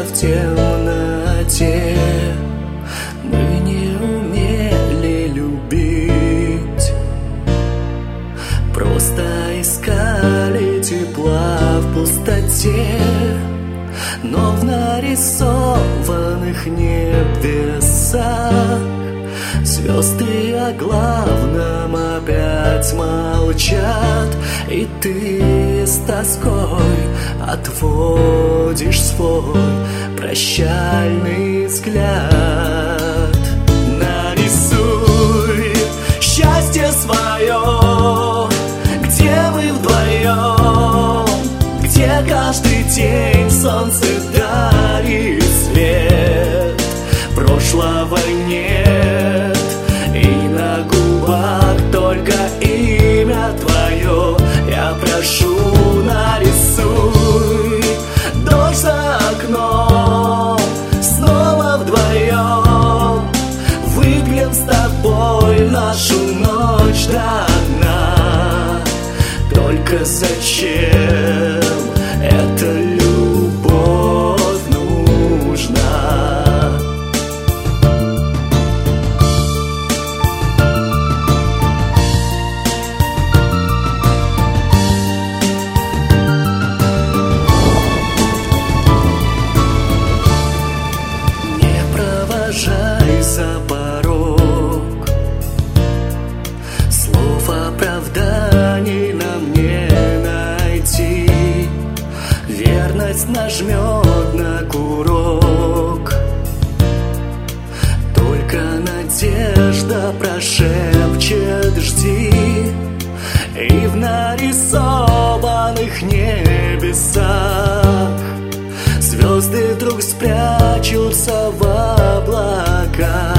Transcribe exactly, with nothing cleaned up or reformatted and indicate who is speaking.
Speaker 1: в темноте. Мы не умели любить, просто искали тепла в пустоте. Но в нарисованных небесах звезды о главном опять молчат, и ты с тоской отводишь свой прощальный взгляд. Нарисуй счастье свое, где мы вдвоем, где каждый день солнце дарит свет. Прошлого нет, и на губах только имя твое. Я прошу, нарисуй дождь за окном, снова вдвоем выпьем с тобой нашу ночь до дна. Только зачем эта любовь нужна? Не провожай за порог, слов оправданий нам не найти. Верность нажмет на курок, только надежда прошепчет «жди». И в нарисованных небесах звезды вдруг спрячутся в облаках.